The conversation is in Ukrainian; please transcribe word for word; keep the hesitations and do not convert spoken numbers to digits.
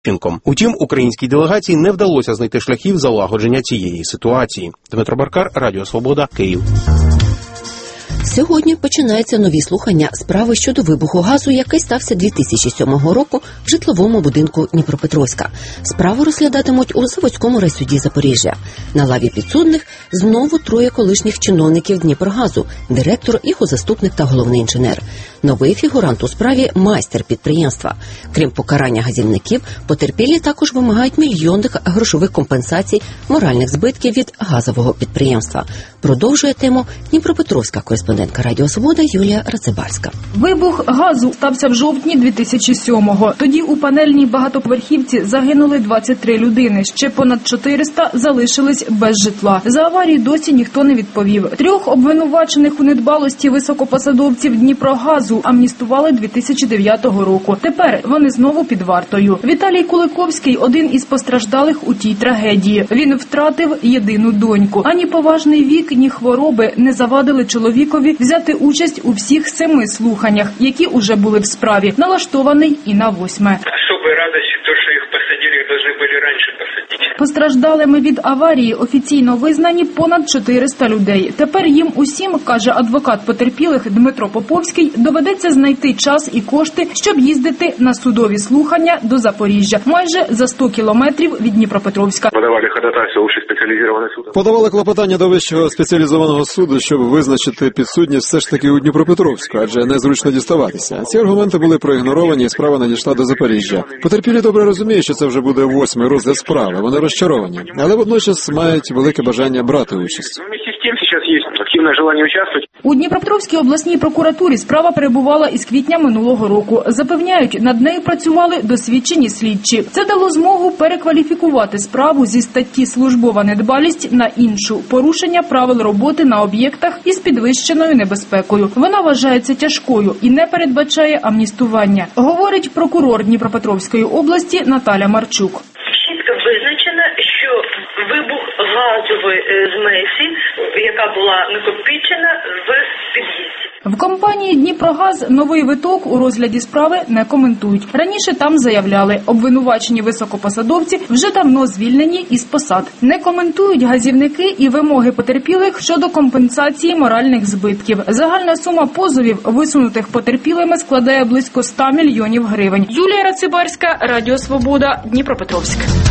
Ющенком. Утім, українській делегації не вдалося знайти шляхів залагодження цієї ситуації. Дмитро Баркар, Радіо Свобода, Київ. Сьогодні починаються нові слухання справи щодо вибуху газу, який стався дві тисячі сьомого року в житловому будинку Дніпропетровська. Справу розглядатимуть у Заводському райсуді Запоріжжя. На лаві підсудних знову троє колишніх чиновників Дніпрогазу, директор, його заступник та головний інженер. Новий фігурант у справі – майстер підприємства. Крім покарання газівників, потерпілі також вимагають мільйонних грошових компенсацій, моральних збитків від газового підприємства. Продовжує тему Дніпропетровська кореспондентка Радіо Свобода Юлія Рацибарська. Вибух газу стався в жовтні дві тисячі сьомого. Тоді у панельній багатоповерхівці загинули двадцять три людини. Ще понад чотириста залишились без житла. За аварію досі ніхто не відповів. Трьох обвинувачених у недбалості високопосадовців Дніпрогазу амністували дві тисячі дев'ятого року. Тепер вони знову під вартою. Віталій Куликовський – один із постраждалих у тій трагедії. Він втратив єдину доньку. Ані поважний вік, ні хвороби не завадили чоловікові взяти участь у всіх семи слуханнях, які уже були в справі, налаштований і на восьме. Особой радостью то, что их посадили, их должны были раньше посадить. Постраждалими від аварії офіційно визнані понад чотириста людей. Тепер їм усім, каже адвокат потерпілих Дмитро Поповський, доведеться знайти час і кошти, щоб їздити на судові слухання до Запоріжжя, майже за сто кілометрів від Дніпропетровська. Подавали ходатайство у спеціалізованого суду. Подавали клопотання до Вищого спеціалізованого суду, щоб визначити підсудність все ж таки у Дніпропетровську, адже незручно діставатися. Ці аргументи були проігноровані і справа надійшла до Запоріжжя. Потерпілі добре розуміють, що це вже буде восьмий розгляд справи. Вони розчаровані, але водночас мають велике бажання брати участь. Вместе з тим зараз є активне бажання участвувати. У Дніпропетровській обласній прокуратурі справа перебувала із квітня минулого року. Запевняють, над нею працювали досвідчені слідчі. Це дало змогу перекваліфікувати справу зі статті «Службова недбалість» на іншу – порушення правил роботи на об'єктах із підвищеною небезпекою. Вона вважається тяжкою і не передбачає амністування, говорить прокурор Дніпропетровської області Наталя Марчук. Чітко визначено, що вибух газової змесі, яка була накопичена в під'їзді. В компанії «Дніпрогаз» новий виток у розгляді справи не коментують. Раніше там заявляли, обвинувачені високопосадовці вже давно звільнені із посад. Не коментують газівники і вимоги потерпілих щодо компенсації моральних збитків. Загальна сума позовів, висунутих потерпілими, складає близько ста мільйонів гривень. Юлія Рацибарська, Радіо Свобода, Дніпропетровськ.